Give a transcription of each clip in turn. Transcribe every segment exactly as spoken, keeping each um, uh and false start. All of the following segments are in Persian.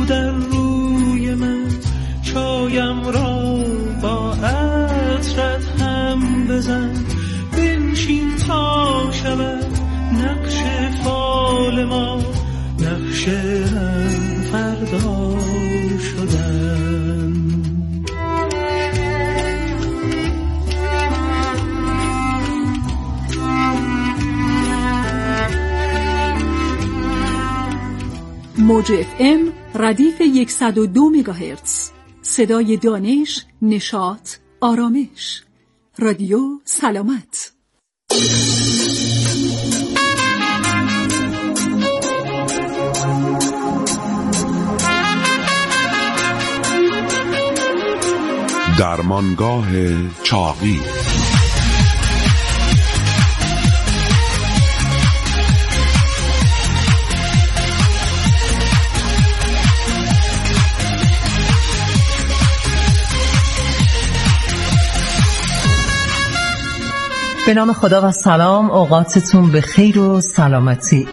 در روی من چایم را با عطرت هم بزن، بنشین تا شود نقش فال ما، نقش هم فردا شدن. موج اف ام ردیف صد و دو مگاهرتز، صدای دانش، نشاط، آرامش. رادیو سلامت. درمانگاه چاقی. به نام خدا و سلام، اوقاتتون به خیر و سلامتی.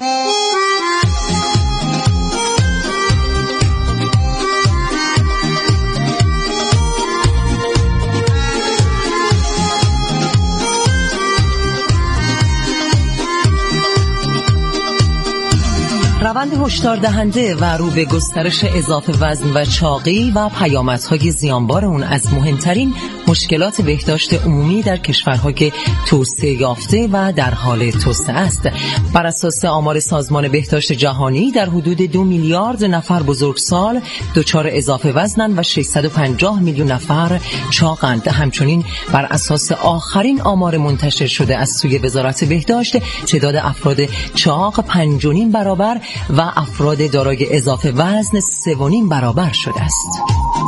روند هشدار دهنده و رو به گسترش اضافه وزن و چاقی و پیامدهای زیانبار اون از مهمترین مشکلات بهداشت عمومی در کشورهای توسعه یافته و در حال توسعه است. بر اساس آمار سازمان بهداشت جهانی در حدود دو میلیارد نفر بزرگسال دچار اضافه وزنند و ششصد و پنجاه میلیون نفر چاقند. همچنین بر اساس آخرین آمار منتشر شده از سوی وزارت بهداشت، تعداد افراد چاق پنج و نیم برابر و افراد دارای اضافه وزن سه و نیم برابر شده است.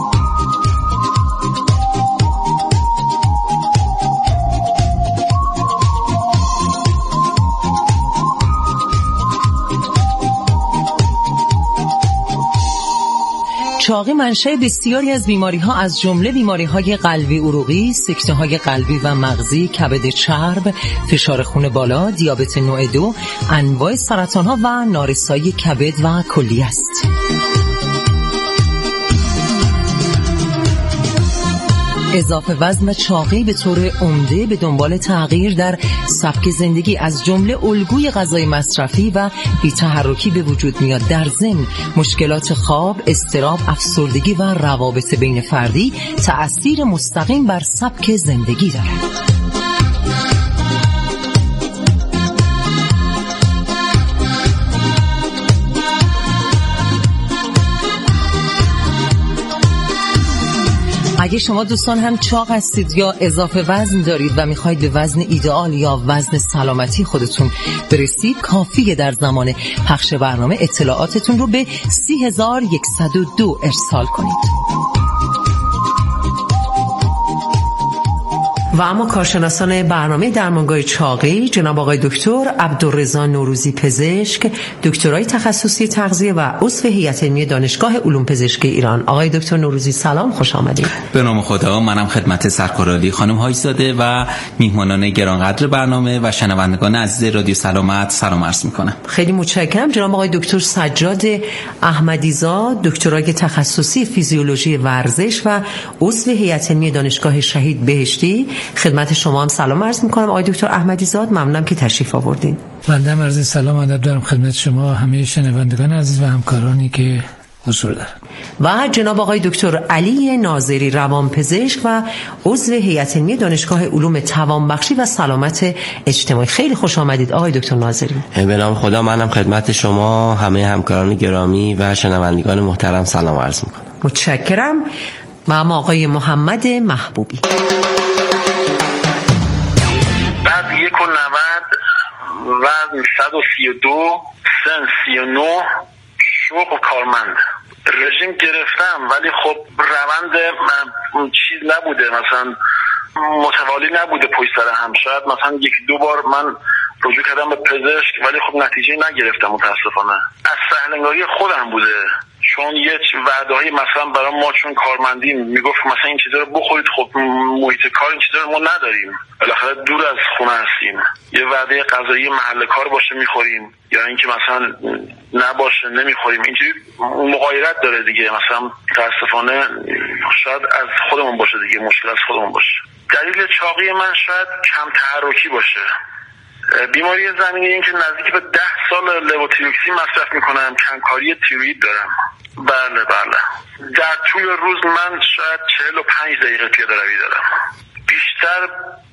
چاقی منشأ بسیاری از بیماری‌ها از جمله بیماری‌های قلبی عروقی، سکته‌های قلبی و مغزی، کبد چرب، فشار خون بالا، دیابت نوع دو، انواع سرطان‌ها و نارسایی کبد و کلیه است. اضافه وزن و چاقی به طور عمده به دنبال تغییر در سبک زندگی از جمله الگوی غذای مصرفی و بی‌تحرکی به وجود میاد. در ضمن مشکلات خواب، اضطراب، افسردگی و روابط بین فردی تأثیر مستقیم بر سبک زندگی دارد. اگه شما دوستان هم چاق هستید یا اضافه وزن دارید و میخواید به وزن ایدئال یا وزن سلامتی خودتون برسید، کافیه در زمان پخش برنامه اطلاعاتتون رو به سی هزار و صد و دو ارسال کنید. و اما کارشناسان برنامه درمانگاه چاقی جناب آقای دکتر عبدالرضا نوروزی پزشک، دکترای تخصصی تغذیه و عضو هیئت علمی دانشگاه علوم پزشکی ایران. آقای دکتر نوروزی سلام، خوش آمدید. به نام خدا. منم خدمت سرکارعالی خانم حاجی‌زاده و میهمانان گرانقدر برنامه و شنوندگان عزیز رادیو سلامت سلام عرض میکنم. خیلی متشکرم. جناب آقای دکتر سجاد احمدی‌زاد، دکترای تخصصی فیزیولوژی ورزش و عضو هیئت علمی دانشگاه شهید بهشتی، خدمت شما هم سلام عرض میکنم. آقای دکتر احمدی‌زاد ممنونم که تشریف آوردین. بنده هم عرض سلام ادب دارم خدمت شما، همه شنوندگان عزیز و همکارانی که حضور دارن. و جناب آقای دکتر علی ناظری، روانپزشک و عضو هیئت علمی دانشگاه علوم توانبخشی و سلامت اجتماعی. خیلی خوش آمدید آقای دکتر ناظری. به نام خدا. منم خدمت شما همه همکاران گرامی و شنوندگان محترم سلام عرض میکنم. متشکرم. و اما آقای محمد محبوبی. بعد یک و نود، وزن صد و سی و دو، سن سی و نه، شوق و کارمند. رژیم گرفتم ولی خب روند چیز نبوده، مثلا متوالی نبوده پشت سر هم. شاید مثلا یک دو بار من رجوع کردم به پزشک ولی خب نتیجه نگرفتم متاسفانه. از سهلنگاری خودم بوده، چون یه وعده‌ای مثلا برای ما چون کارمندیم میگفت مثلا این چیزا رو بخورید، خب محیط کار این چیزا رو ما نداریم، بالاخره دور از خونه هستیم. یه وعده غذایی محل کار باشه میخوریم یا اینکه مثلا نباشه نمیخوریم. اینجوری مغایرت داره دیگه. مثلا متاسفانه شاید از خودمون باشه دیگه، مشکل از خودمون باشه. دلیل چاقی من شاید کم تحرکی باشه. بیماری زمینی این که نزدیک به ده سال لوتیروکسین مصرف میکنم، کمکاری تیروئید دارم. بله بله. در طول روز من شاید چهل و پنج دقیقه پیاده روی دارم. بیشتر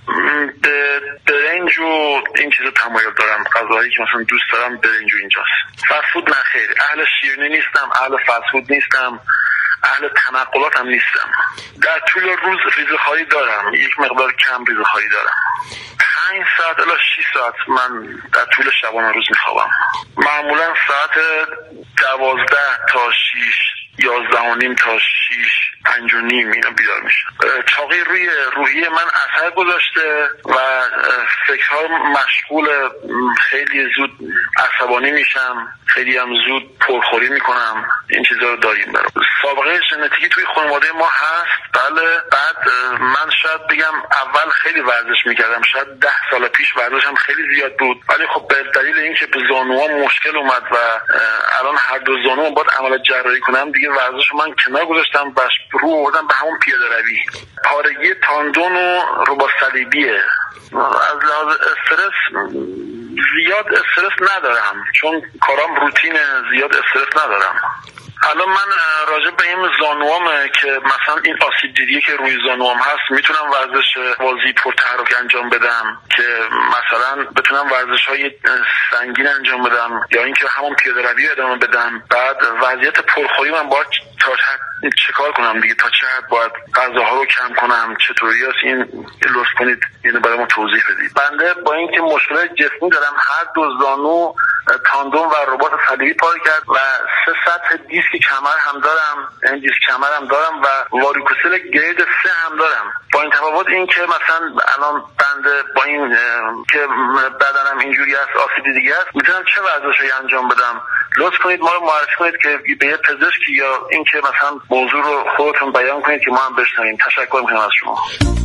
به برنج و این چیزا تمایل دارم. غذاهایی که مثلا دوست دارم برنج و اینجاست. فسفود نه خیر. اهل شیرینی نیستم، اهل فسفود نیستم، اهل تنقلات هم نیستم. در طول روز ریزه‌خواری دارم، یک مقدار کم ریزه‌خواری دارم. پنج ساعت الی شش ساعت من در طول شبانه روز میخوابم. معمولا ساعت دوازده تا شش، یازده و نیم تا شش، پنج و نیم اینا بیدار میشم. چاقی روی روحی من اثر گذاشته و فکرها مشغول، خیلی زود عصبانی میشم، خیلی هم زود پرخوری میکنم. این چیزا رو داریم. برام سابقه ژنتیکی توی خانواده ما هست. بله. بعد من شاید بگم اول خیلی ورزش میکردم، شاید ده سال پیش ورزشم خیلی زیاد بود، ولی خب به دلیل اینکه به زانوام مشکل اومد و الان هر دو زانوام باید عمل جراحی کنم، دیگه ورزش من کنار گذاشتم و رو آوردم به همون پیاده روی. پارگی تاندون و رباط صلیبیه. از لحاظ استرس زیاد استرس ندارم چون کارام روتینه، زیاد استرس ندارم. الان من راجع به این زانوامه که مثلا این آسیب دیدی که روی زانوام هست میتونم ورزش بازی پرتحرک انجام بدم که مثلا بتونم ورزش های سنگین انجام بدم یا اینکه همون پیاده روی ادامه بدم. بعد وضعیت پرخوری من باید تا چه کار کنم دیگه، تا چه حد باید غذاها رو کم کنم، چطوری است این لطف کنید اینو برای ما توضیح بدید. بنده با اینکه مشکلات جسمی دارم، هر دو زانو تاندون و رباط صلیبی پاره کرد و سه سطح دیسک کمر هم دارم، این دیسک کمر هم دارم و واریکوسل گرید سه هم دارم. با این تفاوت این که مثلا الان بنده با این که بدنم اینجوری است، آسیب دیگه است، میتونم چه ورزشی انجام بدم؟ لطف کنید ما رو معرفی کنید که به یه پزشکی یا این که مثلا موضوع رو خودتون بیان کنید که ما هم بشنویم. تشکر میکنم از شما.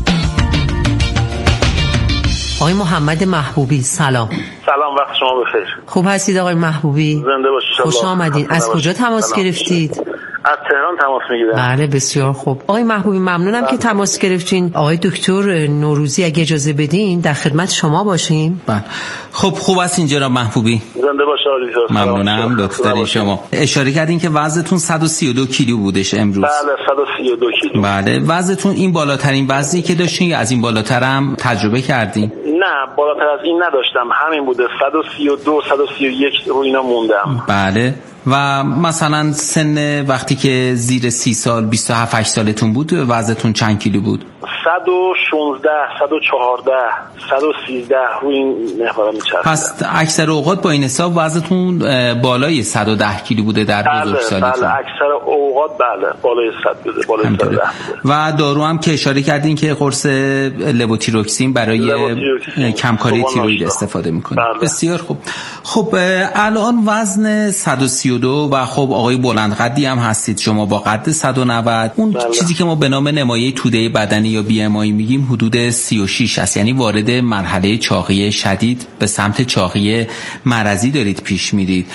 آقای محمد محبوبی سلام. سلام، وقت شما بخیر. خوب هستید آقای محبوبی؟ زنده باشید. خوش آمدید. از کجا تماس گرفتید؟ از تهران تماس میگیرم. بله بسیار خوب. آقای محبوبی ممنونم بله. که تماس گرفتین. آقای دکتر نوروزی اگه اجازه بدین در خدمت شما باشیم. بله. خب خوب است این جناب محبوبی. زنده باشید. ممنونم لطف دارین شما. اشاره کردین که وزنتون صد و سی و دو کیلو بودش امروز. بله صد و سی و دو کیلو. بله. وزنتون این بالاترین وزنی که داشتین یا از این بالاتر هم تجربه کردین؟ نه بالاتر از این نداشتم، همین بوده. صد و سی و دو صد و سی و یک رو اینا موندم. بله. و مثلا سن وقتی که زیر سی سال بیست و هفت سالتون بود وزنتون چند کیلو بود؟ صد و شانزده صد و چهارده صد و سیزده روی این محور میچرخیدم. پس اکثر اوقات با این حساب وزنتون بالای صد و ده کیلو بوده در بزرگسالیتون؟ بله بله اکثر اوقات بله بالای صد بوده، بالای صد و ده. و دارو هم که اشاره کردین که قرص لوتیروکسین برای لوتیروکسین کمکاری تیروئید استفاده میکنید. بله. بسیار خوب. خب الان وزن صد و سی و دو و خب آقای بلند قدی هم هستید شما با قد صد و نود. اون بله. چیزی که ما به نام نمایه توده بدنی یا بی ام آی میگیم حدود سی و شش است، یعنی وارد مرحله چاقی شدید به سمت چاقی مرضی دارید پیش میرید.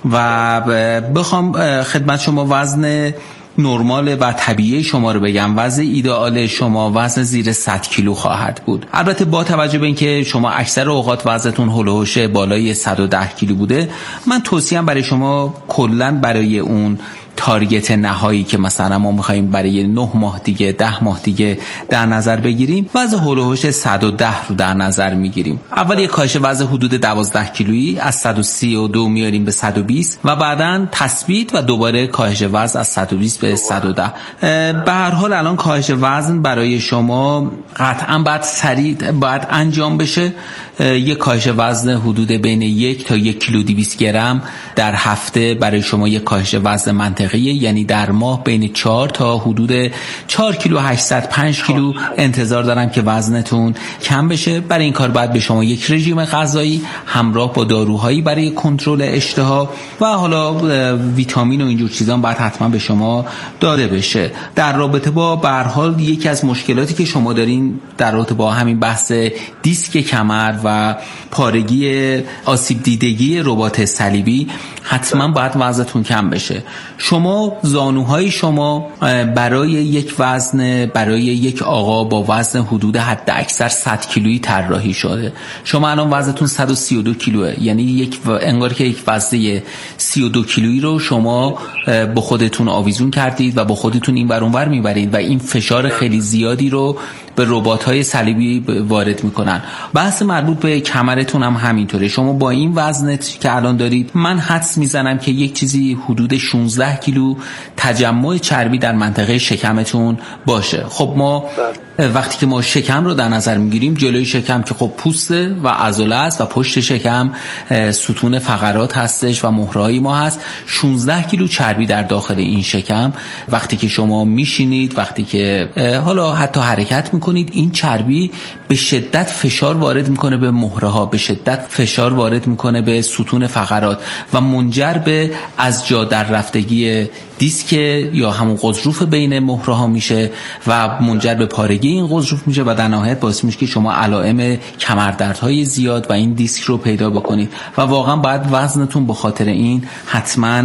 و بخوام خدمت شما وزن نرمال و طبیعی شما رو بگم، وزن ایدئال شما وزن زیر صد کیلو خواهد بود. البته با توجه به اینکه شما اکثر اوقات وزنتون هولوش بالای صد و ده کیلو بوده، من توصیه‌ام برای شما کلاً برای اون تارگت نهایی که مثلا ما می‌خوایم برای نه ماه دیگه ده ماه دیگه در نظر بگیریم، وزن هولوش صد و ده رو در نظر میگیریم. اول یک کاهش وزن حدود دوازده کیلویی از صد و سی و دو میاریم به صد و بیست و بعداً تثبیت و دوباره کاهش وزن از صد و بیست به صد و ده. به هر حال الان کاهش وزن برای شما قطعاً باید سریع باید انجام بشه. یک کاهش وزن حدود بین یک تا یک کیلو دویست گرم در هفته برای شما یک کاهش وزن منطقی منطقه، یعنی در ماه بین چهار تا حدود چهار کیلو هشتصد پنج کیلو انتظار دارم که وزنتون کم بشه. برای این کار باید به شما یک رژیم غذایی همراه با داروهایی برای کنترل اشتها و حالا ویتامین و اینجور چیزا باید حتما به شما داده بشه. در رابطه با به هر حال یکی از مشکلاتی که شما دارین در رابطه با همین بحث دیسک کمر و پارگی آسیب دیدگی رباط صلیبی، حتما باید وزنتون کم بشه. شما زانوهای شما برای یک وزن برای یک آقا با وزن حدود حد اکثر صد کیلویی طراحی شده. شما الان وزنتون صد و سی و دو کیلوه، یعنی یک و... انگار که یک وزنه سی و دو کیلویی رو شما با خودتون آویزون کردید و با خودتون این ور اون ور میبرید و این فشار خیلی زیادی رو به رباط‌های صلیبی وارد میکنن. بحث مربوط به کمرتون هم همینطوره. شما با این وزنت که الان دارید، من حدس میزنم که یک چیزی حدود شانزده کیلو تجمع چربی در منطقه شکمتون باشه. خب ما وقتی که ما شکم رو در نظر میگیریم، جلوی شکم که خب پوسته و عضله است و پشت شکم ستون فقرات هستش و مهره‌های ما هست. شانزده کیلو چربی در داخل این شکم. وقتی که شما میشینید، وقتی که حالا حتی حرکت میکنید، این چربی به شدت فشار وارد میکنه به مهره‌ها، به شدت فشار وارد میکنه به ستون فقرات و منجر به از جا در رفتگی دیسک یا همون غضروف بین مهره‌ها میشه و منجر به پارگی این غضروف میشه و در نهایت باعث میشه که شما علائم کمردردهای زیاد و این دیسک رو پیدا بکنید و واقعا باید وزنتون به خاطر این حتما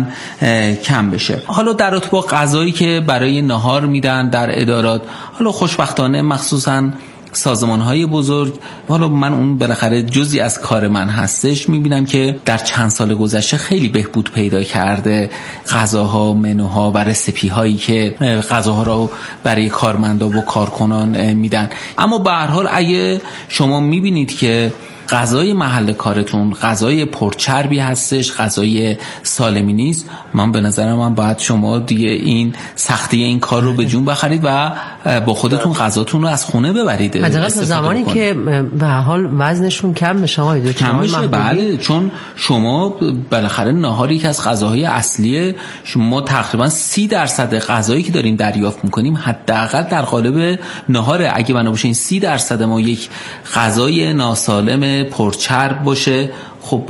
کم بشه. حالا در رابطه با غذایی که برای نهار میدن در ادارات، حالا خوشبختانه مخصوصا سازمان‌های بزرگ، حالا من اون بالاخره جزئی از کار من هستش، می‌بینم که در چند سال گذشته خیلی بهبود پیدا کرده غذاها، منوها و رسیپی‌هایی که غذاها رو برای کارمندا و کارکنان میدن. اما به هر حال اگه شما می‌بینید که غذای محل کارتون غذای پرچربی هستش، غذای سالمی نیست، من به نظرم من باید شما دیگه این سختی این کار رو به جون بخرید و با خودتون غذاتون رو از خونه ببرید. حداقل تا زمانی بکنید که به حال وزنشون کم بشه. آقای دکتر کم بشه، بله، چون شما بالاخره نهار یک از غذاهای اصلیه. شما تقریبا سی درصد غذایی که داریم دریافت میکنیم حداقل در قالب نهاره. اگه بنا باشه این سی درصد ما یک غذای ناسالم پرچرب باشه، خب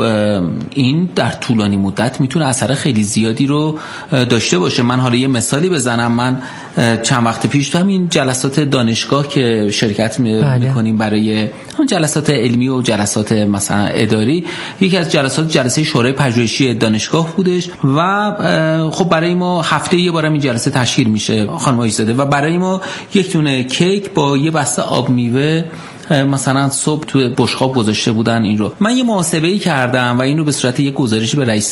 این در طولانی مدت میتونه اثر خیلی زیادی رو داشته باشه. من حالا یه مثالی بزنم. من چند وقت پیش تو همین جلسات دانشگاه که شرکت میکنیم برای اون جلسات علمی و جلسات مثلا اداری، یکی از جلسات جلسه شورای پژوهشی دانشگاه بودش و خب برای ما هفته یه بار این جلسه تشکیل میشه خانم آیزاده و برای ما یک دونه کیک با یه بسته آب میوه مثلا صبح تو بشقاب گذاشته بودن. این رو من یه محاسبه‌ای کردم و این رو به صورت یک گزارشی به رئیس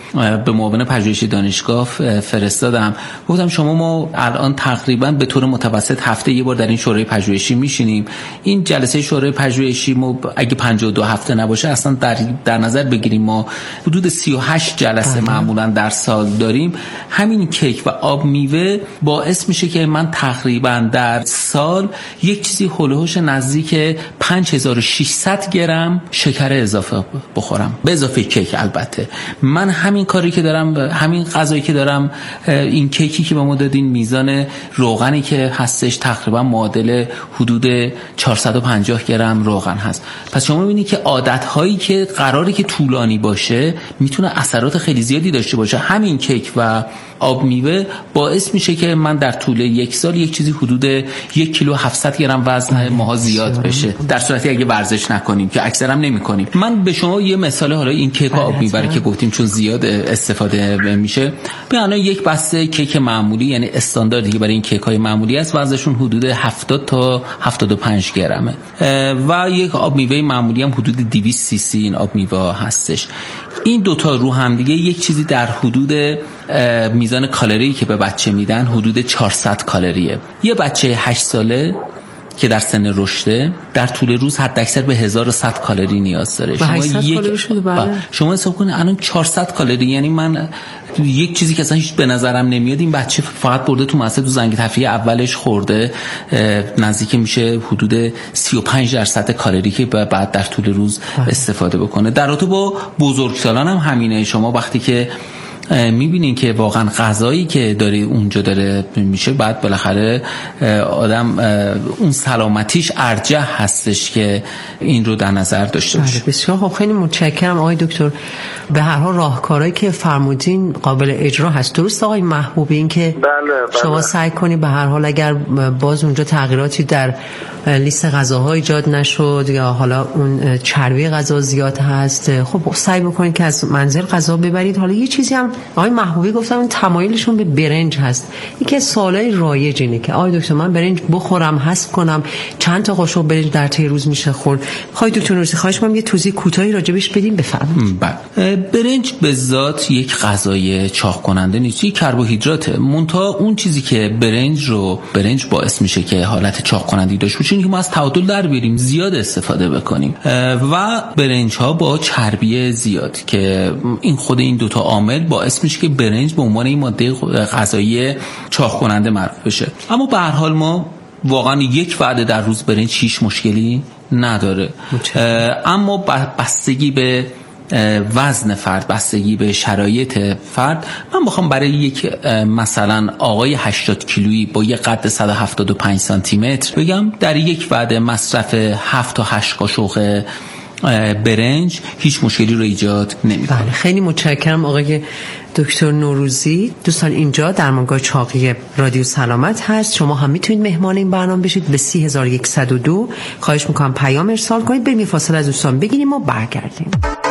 به معاون پژوهشی دانشگاه فرستادم. گفتم شما ما الان تقریبا به طور متوسط هفته یه بار در این شورای پژوهشی میشینیم. این جلسه شورای پژوهشی ما اگه پنجاه و دو هفته نباشه، اصلا در در نظر بگیریم ما حدود سی و هشت جلسه معمولا در سال داریم. همین کیک و آب میوه باعث میشه که من تقریبا در سال یک چیزی هولوش نزدیک پنج هزار و ششصد گرم شکر اضافه بخورم، به اضافه کیک. البته من همین کاری که دارم، همین غذایی که دارم، این کیکی که به ما دادین، میزان روغنی که هستش تقریبا معادل حدود چهارصد و پنجاه گرم روغن هست. پس شما میبینید که عادت‌هایی که قراره که طولانی باشه میتونه اثرات خیلی زیادی داشته باشه. همین کیک و آب میوه باعث میشه که من در طول یک سال یک چیزی حدود یک کیلو هفتصد گرم وزن ماها زیاد بشه، در صورتی اگه ورزش نکنیم که اکثرا نمی‌کنیم. من به شما یه مثال حالا این کیک آب میوه که گفتیم چون زیاد استفاده میشه، به معنی یک بسته کیک معمولی، یعنی استانداردی که برای این کیک‌های معمولی است، وزنشون حدود هفتاد تا هفتاد و پنج گرمه و یک آب میوه معمولی هم حدود دویست سی سی این آب میوه هستش. این دوتا رو هم دیگه یک چیزی در حدود میزان کالری که به بچه میدن حدود چهارصد کالریه. یه بچه هشت ساله که در سن رشده در طول روز حد اکثر به هزار و صد کالری نیاز داره. شما یک شما حساب کنید الان چهارصد کالری، یعنی من یک چیزی که اصلا هیچ به نظرم نمیاد، این بچه فقط برده تو مدرسه تو زنگ تفریحی اولش خورده نزدیک میشه حدود سی و پنج درصد کالری که بعد در طول روز استفاده بکنه. در رابطه با بزرگسالان هم همینه. شما وقتی که میبینین که واقعا غذایی که داره اونجا داره میشه، بعد بالاخره آدم اون سلامتیش ارجح هستش که این رو در نظر داشته باشه. بسیار خوب، خیلی متشکرم آقای دکتر. به هر حال راهکارهایی که فرمودین قابل اجرا هست، درست آقای محبوبی؟ این که بله بله. شما سعی کنید به هر حال اگر باز اونجا تغییراتی در لیست غذاها ایجاد نشد یا حالا اون چربی غذا زیاد هست، خب سعی بکنید که از منزل غذا ببرید. حالا یه چیزی هم آقای محبوبی گفتن اون تمایلشون به برنج هست. یکی از سوالای رایج اینه که آقای دکتر من برنج بخورم، حذف کنم، چند تا قاشق برنج در طی روز میشه خورد؟ آقای دکتر نوروزی خواهش می‌کنم یه توضیح کوتاهی راجبش بدین، بفرمایید. بله، برنج به ذات یک غذای چاق کننده نیست، یک کربوهیدراته. منتها اون چیزی که برنج رو برنج باعث میشه که حالت چاق کنندگی داشته باشه که ما از تعادل در بیاریم، زیاد استفاده بکنیم و برنج ها با چربی زیاد که این خود این دوتا عامل باعث میشه که برنج به عنوان این ماده غذایی چاق کننده معرفی بشه. اما به هر حال ما واقعا یک وعده در روز برنج هیچ مشکلی نداره، اما بستگی به وزن فرد، بستگی به شرایط فرد. من بخوام برای یک مثلا آقای هشتاد کیلویی با یک قد صد و هفتاد و پنج سانتی متر بگم در یک وعده مصرف هفت تا هشت قاشق برنج هیچ مشکلی رو ایجاد نمی‌کنه. بله، خیلی متشکرم آقای دکتر نوروزی. دوستان اینجا درمانگاه چاقی رادیو سلامت هست، شما هم میتونید مهمان این برنامه بشید. به سی هزار و صد و دو خواهش میکنم پیام ارسال کنید. بریم فاصله از دوستان بگیریم و برگردیم.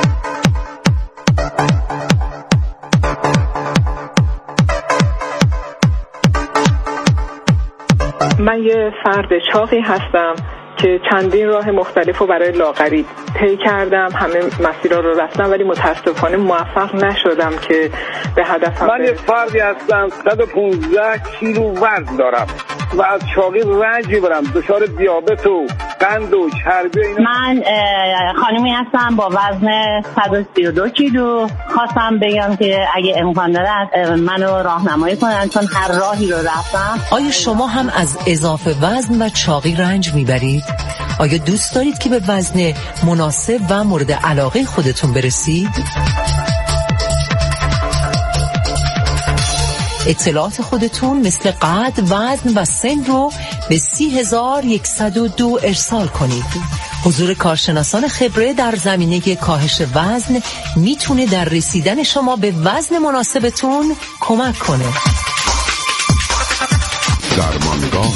من یه فرد چاقی هستم که چندین راه مختلف رو برای لاغری طی کردم، همه مسیرها رو رفتم، ولی متاسفانه موفق نشدم که به هدفم من یه فردی هستم صد و پانزده کیلو وزن دارم و از چاقی رنج میبرم، دچار دیابت و قند و چربی اینا. من خانمی هستم با وزن صد و سی و دو کیلو. خواستم بگم که اگه امکان داره منو راهنمایی کنن چون هر راهی رو رفتم. آیا شما هم از اضافه وزن و چاقی رنج میبرید؟ آیا دوست دارید که به وزن مناسب و مورد علاقه خودتون برسید؟ اطلاعات خودتون مثل قد، وزن و سن رو به سی هزار و صد و دو ارسال کنید. حضور کارشناسان خبره در زمینه کاهش وزن میتونه در رسیدن شما به وزن مناسبتون کمک کنه. درمانگاه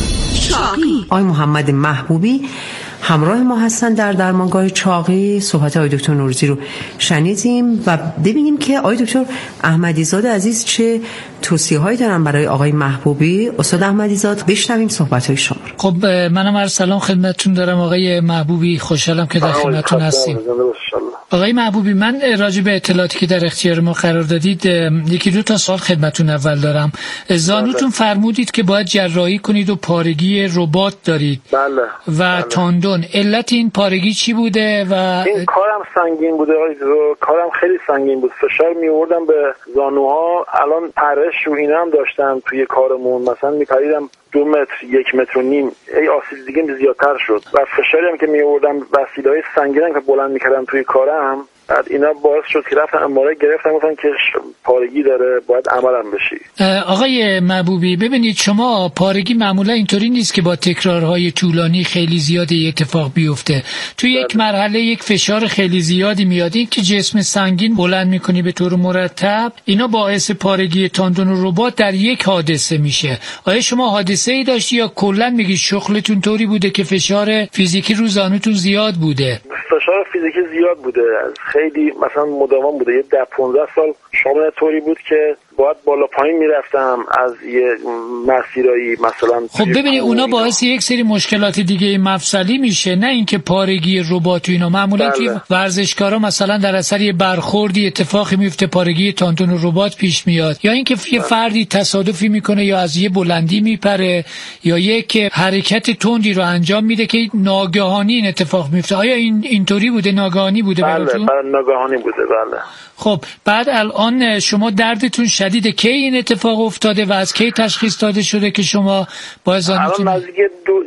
چاقی. آقای محمد محبوبی همراه ما هستن در درمانگاه چاقی. صحبت آقای دکتر نوروزی رو شنیدیم و ببینیم که آقای دکتر احمدیزاد عزیز چه توصیه‌هایی دارن برای آقای محبوبی. استاد احمدیزاد بشنویم صحبت‌های شما رو. خب منم عرض سلام خدمتتون دارم آقای محبوبی، خوشحالم که در خدمتتون هستیم. آقای محبوبی، من راجع به اطلاعاتی که در اختیار ما قرار دادید یکی دو تا سوال خدمتتون اول دارم. زانوتون فرمودید که باید جراحی کنید و پارگی رباط دارید. بله. و بله. تاندون، علت این پارگی چی بوده؟ و این کارم سنگین بوده آقای کارم خیلی سنگین بود، فشار میوردم به زانوها، الان پرش و اینا هم داشتم توی کارمون، مثلا میپریدم دو متر یک متر و نیم، ای آسیب دیگه زیادتر شد و فشاری هم که میوردم وسیله‌های سنگینی که بلند میکردم توی کارم، بعد اینا باعث شد که رفتم ام‌آر گرفتم، گفتن که پارگی داره باید عملم بشی. آقای محبوبی ببینید، شما پارگی معمولا اینطوری نیست که با تکرارهای طولانی خیلی زیاد اتفاق بیفته. توی یک بله. مرحله یک فشار خیلی زیادی میاد، این که جسم سنگین بلند میکنی به طور مرتب، اینا باعث پارگی تاندون و رباط در یک حادثه میشه. آیا شما حادثه ای داشتی یا کلا میگی شغلتون طوری بوده که فشار فیزیکی رو زانوتون زیاد بوده؟ فشار فیزیکی زیاد بوده، خیلی مثلا مداوم بوده، یه ده پانزده سال شامل طوری بود که باید بالا پایین میرفتم از یه مسیرایی مثلا. خب ببینید اونا باعث یک سری مشکلات دیگه مفصلی میشه، نه اینکه پارگی رباط و اینا. معمولا توی ورزشکارا مثلا در اثر یه برخوردی اتفاقی میفته، پارگی تاندون و رباط پیش میاد، یا اینکه یه فردی تصادفی میکنه یا از یه بلندی میپره یا یک حرکت تندی رو انجام میده که ناگهانی این اتفاق میفته. آیا این اینطوری بوده، ناگهانی بوده براتون؟ بله ناگهانی بوده. بله. خب بعد الان شما دردتون شدیده، کی این اتفاق افتاده و از کی تشخیص داده شده که شما با زانوتون؟ الان نزدیک دو یک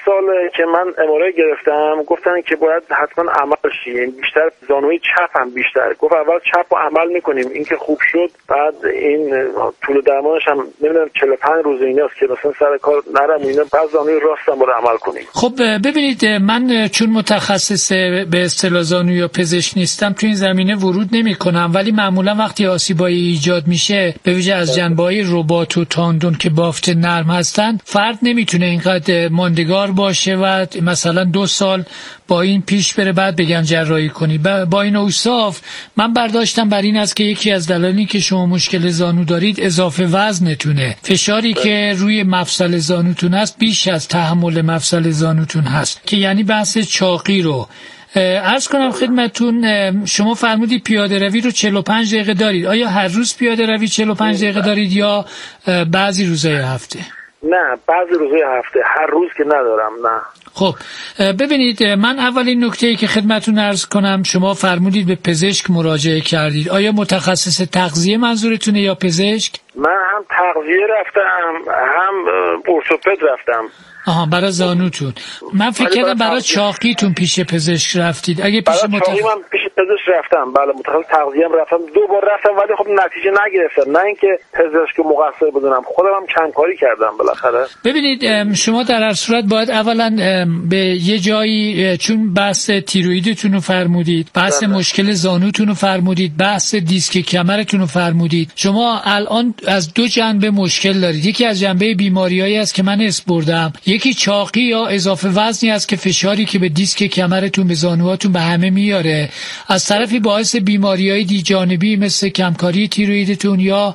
ساله که من ام‌آرآی گرفتم، گفتن که باید حتما عمل شی، یعنی بیشتر زانوی چپ هم بیشتر. گفت اول چپ رو عمل میکنیم، این که خوب شد بعد این طول درمانش هم نمیدونم چهل و پنج روز ایناست که مثلا سر کار نرم اینا، بعد زانوی راستم رو عمل کنیم. خب ببینید، من چون متخصص به اصطلاح زانو یا پزشک نیستم تو این زمینه ورود نمی‌کنم، ولی معمولا وقتی آسیبایی ایجاد میشه به ویژه از جنبه‌های رباط و تاندون که بافت نرم هستن، فرد نمیتونه اینقدر ماندگار باشه و مثلا دو سال با این پیش بره بعد بگن جراحی کنی. با این اوصاف من برداشتم بر این است که یکی از دلایلی که شما مشکل زانو دارید اضافه وزنتونه. فشاری که روی مفصل زانوتون هست بیش از تحمل مفصل زانوتون هست، که یعنی بحث چاقی رو عرض کنم خدمتون. شما فرمودید پیاده روی رو چهل و پنج دقیقه دارید. آیا هر روز پیاده روی چهل و پنج دقیقه دارید یا بعضی روزهای هفته؟ نه، بعضی روزهای هفته، هر روز که ندارم. نه. خب ببینید، من اولین نکته‌ای که خدمتون عرض کنم، شما فرمودید به پزشک مراجعه کردید. آیا متخصص تغذیه منظورتونه یا پزشک؟ من هم تغذیه رفتم هم ارتوپد رفتم. آها، برای زانوتون. من فکر کردم برای چاقیتون پیش پزشک رفتید. اگه پیش متخصص چاقی من پیش پزشک رفتم، بله متخصص تغذیه هم رفتم، دو بار رفتم ولی خب نتیجه نگرفتم. نه اینکه پزشک مقصر بدونم، خودم هم کم کاری کردم بالاخره. ببینید، شما در هر صورت باید اولا به یه جایی، چون بحث تیروئیدتون رو فرمودید، بحث بله. مشکل زانوتون رو فرمودید، بحث دیسک کمرتون رو فرمودید، شما الان از دو جنبه مشکل دارید. یکی از جنبه بیماریایی است که من اسم بردم، یکی چاقی یا اضافه وزنی است که فشاری که به دیسک کمرتون به زانوهاتون به همه میاره، از طرفی باعث بیماریهای دیجانبی مثل کمکاری تیروئیدتون یا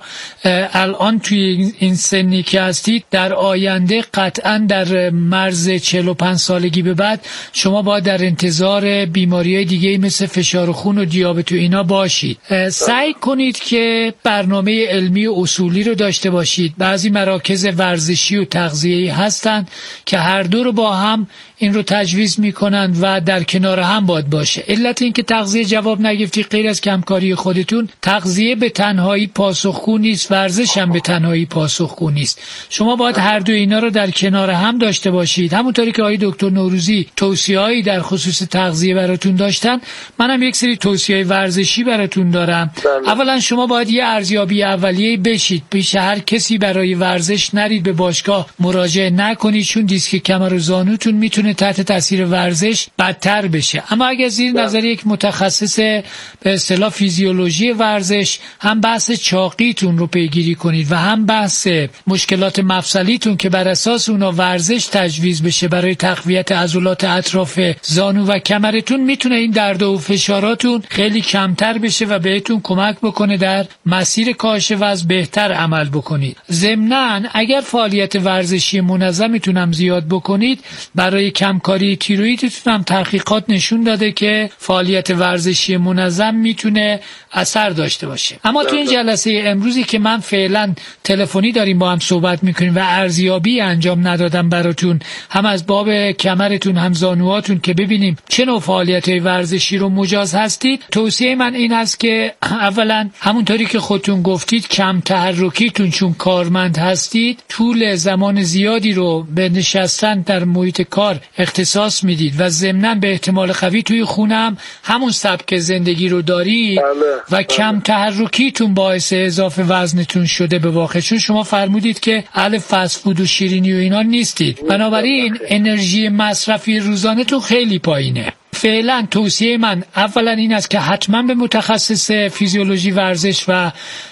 الان توی این سنی که هستید در آینده قطعا در مرز چهل و پنج سالگی به بعد شما باید در انتظار بیماریهای دیگه مثل فشار خون و دیابت و اینا باشید. سعی کنید که برنامه علمی و اصولی رو داشته باشید. بعضی مراکز ورزشی و تغذیه‌ای هستن که هر دو رو با هم این رو تجویز میکنند و در کنار هم باید باشه. علت این که تغذیه جواب نگرفتی غیر از کمکاری خودتون، تغذیه به تنهایی پاسخگو نیست، ورزش هم به تنهایی پاسخگو نیست. شما باید هر دو اینا رو در کنار هم داشته باشید. همونطوری که آقای دکتر نوروزی توصیه‌ای در خصوص تغذیه براتون داشتن، منم یک سری توصیه‌های ورزشی براتون دارم. بله. اولا شما باید یه ارزیابی اولیه بشید. پیش هر کسی برای ورزش نرید، به باشگاه مراجعه نکنید، چون دیسک کمر و زانوتون میتونه تحت تاثیر ورزش بدتر بشه. اما اگر زیر نظر یک متخصص به اصطلاح فیزیولوژی ورزش هم بحث چاقیتون رو پیگیری کنید و هم بحث مشکلات مفصلیتون که بر اساس اونا ورزش تجویز بشه برای تقویت عضلات اطراف زانو و کمرتون، میتونه این درد و فشاراتون خیلی کمتر بشه و بهتون کمک بکنه در مسیر کاهش وزن بهتر عمل بکنید. ضمناً اگر فعالیت ورزشی منظمتون هم زیاد بکنید، برای کمکاری تیروئیدتون هم تحقیقات نشون داده که فعالیت ورزشی منظم میتونه اثر داشته باشه. اما تو این جلسه امروزی که من فعلا تلفنی داریم با هم صحبت میکنیم و ارزیابی انجام ندادم براتون، هم از باب کمرتون هم زانوهاتون، که ببینیم چه نوع فعالیت‌های ورزشی رو مجاز هستید، توصیه من این است که اولا همونطوری که خودتون گفتید کم تحرکیتون، چون کارمند هستید طول زمان زیادی رو به نشستن در محیط کار اختصاص میدید و ضمناً به احتمال قوی توی خونم همون سبک زندگی رو دارید و کم تحرکیتون باعث اضافه وزنتون شده به واقع، چون شما فرمودید که اهل فست فود و شیرینی و اینا نیستید، بنابراین انرژی مصرفی روزانه‌تون خیلی پایینه. فعلا توصیه من اولا این است که حتما به متخصص فیزیولوژی ورزش و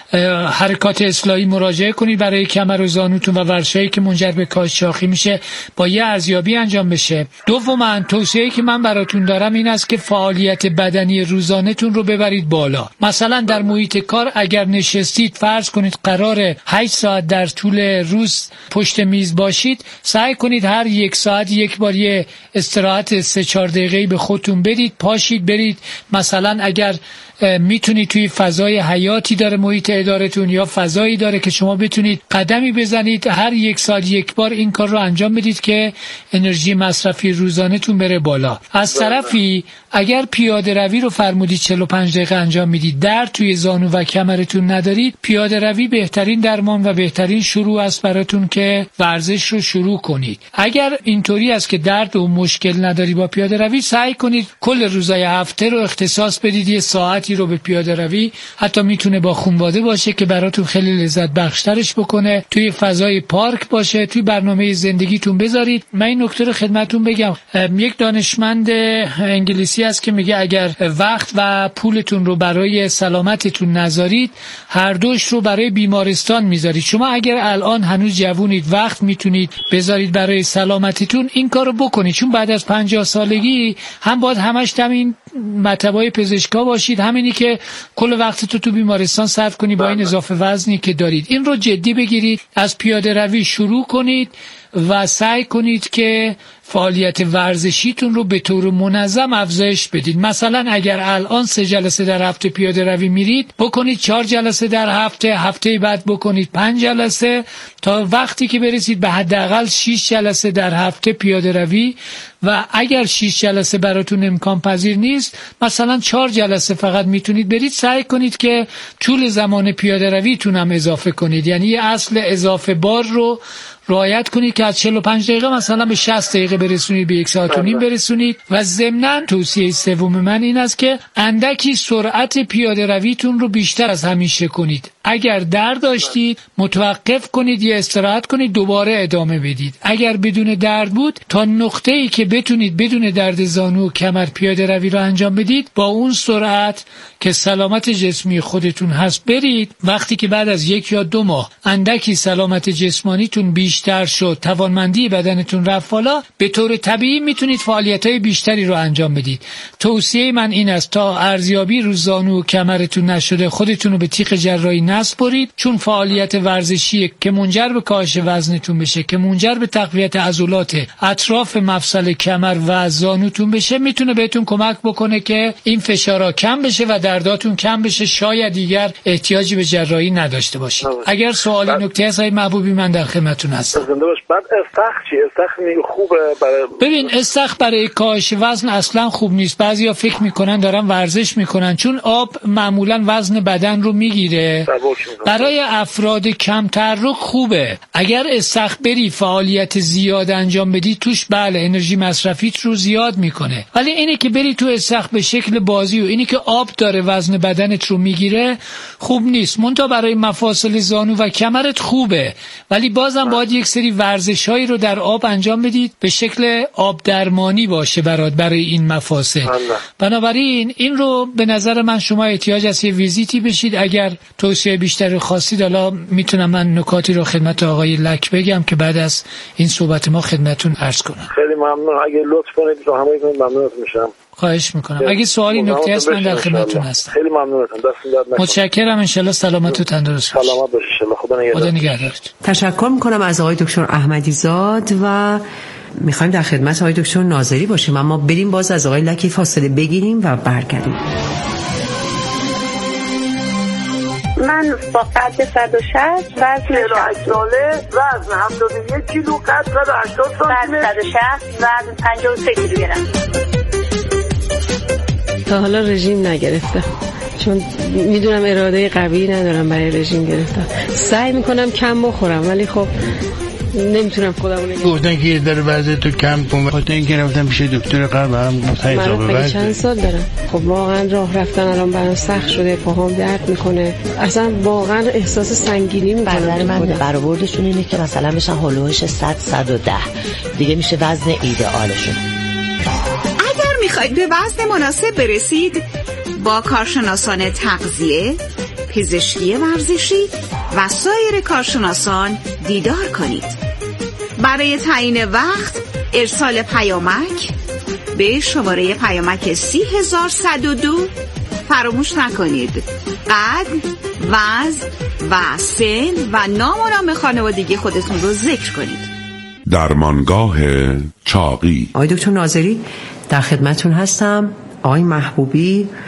حرکات اصلاحی مراجعه کنید برای کمر و زانوتون و ورزشایی که منجر به کاهش شاخی میشه با یه ارزیابی انجام بشه. دوما توصیه‌ای که من براتون دارم این است که فعالیت بدنی روزانه‌تون رو ببرید بالا. مثلا در محیط کار اگر نشستید، فرض کنید قراره هشت ساعت در طول روز پشت میز باشید، سعی کنید هر یک ساعت یک بار یه استراحت سه چهار دقیقه‌ای به خودتون بدید، پاشید برید. مثلا اگر میتونید توی فضای حیاتی داره محیط ادارتون یا فضایی داره که شما بتونید قدمی بزنید هر یک سال یک بار این کار رو انجام بدید که انرژی مصرفی روزانه‌تون بره بالا. از طرفی اگر پیاده روی رو فرمودید چهل و پنج دقیقه انجام میدید، درد توی زانو و کمرتون ندارید، پیاده روی بهترین درمان و بهترین شروع است براتون که ورزش رو شروع کنید. اگر اینطوری است که درد و مشکل نداری با پیاده روی، سعی کنید کل روزای هفته رو اختصاص بدید یه ساعتی رو به پیاده روی. حتی میتونه با خانواده باشه که براتون خیلی لذت بخشترش بکنه، توی فضای پارک باشه، توی برنامه زندگیتون بذارید. من این نکته رو خدمتتون بگم، یک دانشمند انگلیسی است که میگه اگر وقت و پولتون رو برای سلامتتون نذارید، هر دوش رو برای بیمارستان میذارید. شما اگر الان هنوز جوونید، وقت میتونید بذارید برای سلامتیتون، این کارو بکنید، چون بعد از پنجاه سالگی هم باید همش دم این مطبای پزشکا باشید، همینی که کل وقتتو تو بیمارستان صرف کنی با این اضافه وزنی که دارید. این رو جدی بگیرید، از پیاده روی شروع کنید و سعی کنید که فعالیت ورزشیتون رو به طور منظم افزایش بدید. مثلا اگر الان سه جلسه در هفته پیاده روی میرید، بکنید چهار جلسه در هفته، هفته بعد بکنید پنج جلسه، تا وقتی که برسید به حداقل شش جلسه در هفته پیاده روی. و اگر شش جلسه براتون امکان پذیر نیست، مثلا چهار جلسه فقط میتونید برید، سعی کنید که طول زمان پیاده رویتون هم اضافه کنید، یعنی یه اصل اضافه بار رو رعایت کنید که از چهل و پنج دقیقه مثلا به شصت دقیقه برسونید، به یک ساعت و نیم برسونید. و ضمناً توصیه سوم من این است که اندکی سرعت پیاده رویتون رو بیشتر از همیشه کنید. اگر درد داشتید متوقف کنید یا استراحت کنید، دوباره ادامه بدید. اگر بدون درد بود، تا نقطه‌ای که بتونید بدون درد زانو و کمر پیاده روی رو انجام بدید، با اون سرعت که سلامت جسمی خودتون هست برید. وقتی که بعد از یک یا دو ماه اندکی سلامت جسمانیتون بیشتر شد، توانمندی بدنتون رفت بالا، به طور طبیعی میتونید فعالیت‌های بیشتری رو انجام بدید. توصیه من این است تا ارزیابی رو زانو و کمرتون نشده، خودتون رو به تیغ جراحی نسپرید، چون فعالیت ورزشی که منجر به کاهش وزنتون بشه، که منجر به تقویت عضلات اطراف مفصل کمر و زانوتون بشه، میتونه بهتون کمک بکنه که این فشارها کم بشه و درداتون کم بشه، شاید دیگر احتیاجی به جراحی نداشته باشید. اگر سوالی نکته هست های محبوبی، من در خدمتتون هستم. بعد استخ چی؟ استخ خوبه برای ببین، استخ برای کاهش وزن اصلا خوب نیست. بعضیا فکر میکنن دارن ورزش میکنن، چون آب معمولا وزن بدن رو میگیره. برای افراد کم تحرک خوبه. اگر استخ بری فعالیت زیاد انجام بدی توش، بله انرژی مصرفیت رو زیاد میکنه، ولی اینه که بری تو استخ به شکل بازی و اینی که آب داره وزن بدنت رو میگیره خوب نیست. منتها برای مفاصل زانو و کمرت خوبه، ولی بازم باید یک سری ورزش‌هایی رو در آب انجام بدید به شکل آب درمانی باشه برات برای این مفاصل. بنابراین این رو به نظر من شما احتیاج است یه ویزیتی بشید. اگر توصیه بیشتر خواستید، حالا میتونم من نکاتی رو خدمت آقای لک بگم که بعد از این صحبت ما خدمتتون عرض کنم. خیلی ممنون. اگه لطف کنید رو همه ممنون میشم. خواهش میکنم. اگه سوالی نکته هست من در خدمتتون هستم. خیلی ممنونتم. دستتون درد نکنه. متشکرم. ان شاء الله سلامت و تندرست باشید. سلامت باشید. ان شاء الله. خدا نگهدارتون. تشکر میکنم از آقای دکتر احمدی زاد و میخوایم در خدمت آقای دکتر ناظری باشیم، اما بریم باز از آقای لکی فاصله بگیریم و برگردیم. من با قد صد و شصت، وزن چهل و هشت ساله، وزن هفتاد و یک کیلو، قد صد و هشتاد سانتی متر، صد و شصت، وزن پنجاه و سه کیلوگرم. تا حالا رژیم نگرفتم، چون میدونم اراده قوی ندارم برای رژیم گرفتن. سعی میکنم کم بخورم، ولی خب نمیتونم خودمو نگه. گفتن که یه ذره وزن تو کم کن. خاطر اینکه رفتم پیش دکتر قلب، هم گفت حساب وزن. چند سال دارم. خب واقعا راه رفتن الان برام سخت شده، پاهام درد میکنه، اصلا واقعا احساس سنگینی میکنم. برادر من برآوردشون اینه که مثلا بشن هولوش صد صد و ده دیگه میشه وزن ایدئالشون. اگر میخواید به وزن مناسب برسید، با کارشناسان تغذیه، پزشکی ورزشی و سایر کارشناسان دیدار کنید. برای تعیین وقت ارسال پیامک به شماره پیامک سی هزار صد و دو فراموش نکنید. قد، وزن و سن و نام و نام خانوادگی خودتون رو ذکر کنید. درمانگاه چاقی. آقای دکتر ناظری در خدمتون هستم. آقای محبوبی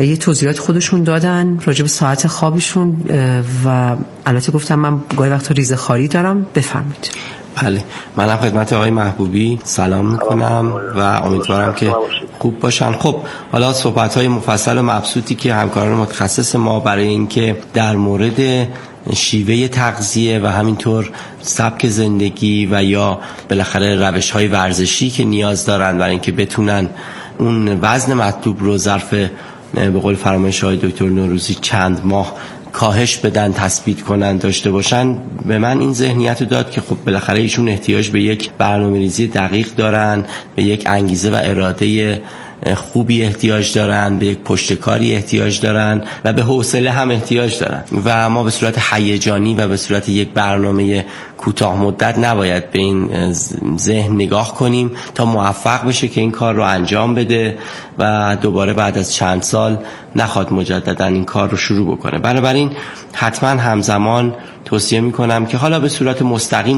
یه توضیحات خودشون دادن راجع به ساعت خوابشون و البته گفتم من گاهی وقتا ریزه خواری دارم. بفرمایید. بله، منم خدمت آقای محبوبی سلام میکنم و امیدوارم که خوب باشن. خب حالا صحبت‌های مفصل و مبسوطی که همکاران متخصص ما برای اینکه در مورد شیوه تغذیه و همینطور سبک زندگی و یا بالاخره روش‌های ورزشی که نیاز دارن برای اینکه بتونن اون وزن مطلوب رو ظرف به قول فرمایش های دکتر نوروزی چند ماه کاهش بدن، تثبیت کنن، داشته باشن، به من این ذهنیت رو داد که خب بالاخره ایشون احتیاج به یک برنامه‌ریزی دقیق دارن، به یک انگیزه و اراده خوبی احتیاج دارن، به یک پشتکاری احتیاج دارن و به حوصله هم احتیاج دارن و ما به صورت هیجانی و به صورت یک برنامه کوتاه مدت نباید به این ذهن نگاه کنیم تا موفق بشه که این کار رو انجام بده و دوباره بعد از چند سال نخواد مجددا این کار رو شروع بکنه. بنابراین حتما همزمان توصیه میکنم که حالا به صورت مستقیم